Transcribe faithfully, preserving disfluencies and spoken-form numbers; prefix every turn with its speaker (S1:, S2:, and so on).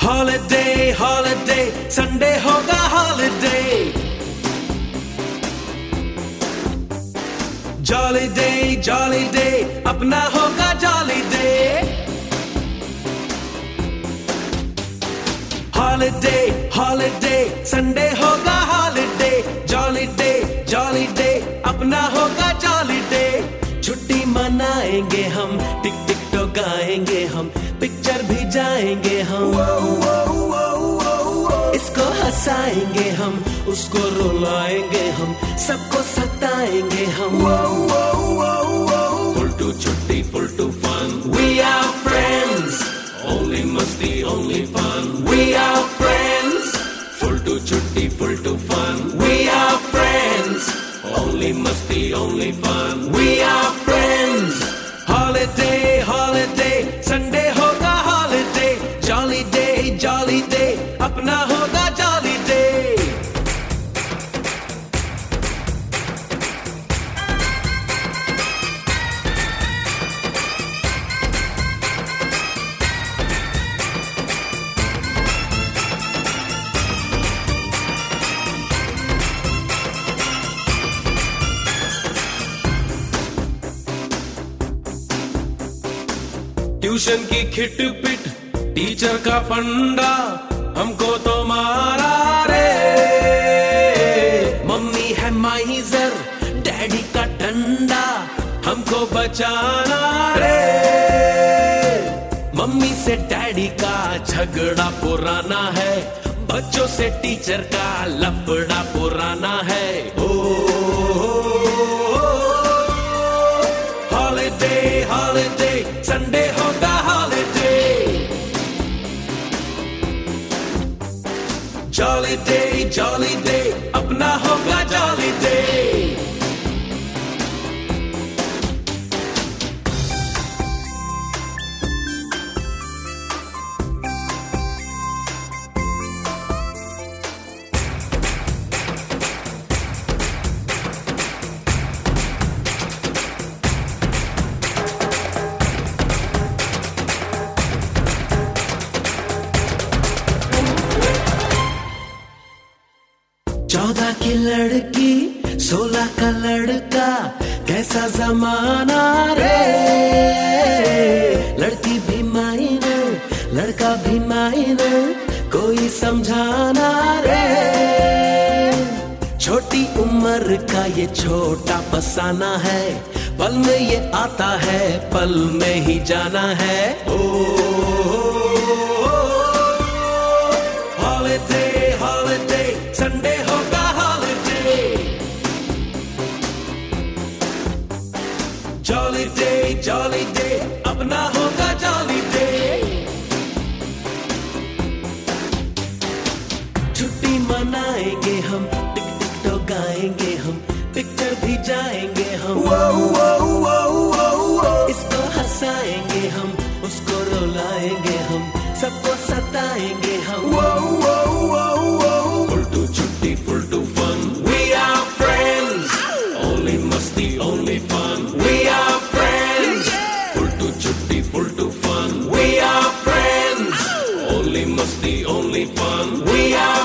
S1: Holiday holiday Sunday होगा holiday, jolly day jolly day अपना होगा jolly day. Holiday holiday Sunday होगा holiday, jolly day jolly day अपना होगा जॉली डे। छुट्टी मनाएंगे हम, टिक टिक तो गाएंगे हम, पिक्चर भी जाएंगे हम, इसको हंसाएंगे हम, उसको रुलाएंगे हम, सबको सताएंगे हम। फुल टू छुट्टी full to fun, we are friends, only मस्ती only fun, we are friends. Full to छुट्टी full to fun, we are friends, only मस्ती only fun, we are friends. Holiday holiday Sunday होगा holiday, jolly day jolly day अपना होगा jolly day. Tuition की खिट पिट, teacher का फंडा, हमको तो मारा रे। मम्मी है माइजर, डैडी का डंडा, हमको बचाना रे। मम्मी से डैडी का झगड़ा पुराना है, बच्चों से टीचर का लफड़ा पुराना है। ओ हॉलिडे हॉलिडे संडे होगा holiday, jolly day jolly day अपना होगा जॉली डे। चौदह की लड़की सोलह का लड़का, कैसा जमाना रे। लड़की भी माइनर लड़का भी माइनर, कोई समझाना रे। छोटी उम्र का ये छोटा फसाना है, पल में ये आता है पल में ही जाना है। ओ हॉलिडे हॉलिडे संडे होगा holiday, jolly day jolly day अपना होगा जॉली डे। छुट्टी मनाएंगे हम, टिक टिक तो गाएंगे हम, पिक्चर भी जाएंगे हम, इसको हंसाएंगे हम, उसको रुलाएंगे हम, सबको सताएंगे हम। फुल टू छुट्टी full to fun, we are friends, only मस्ती only fun, we are friends. Full to छुट्टी full to fun, we are friends, only मस्ती ओनली फन, वी आर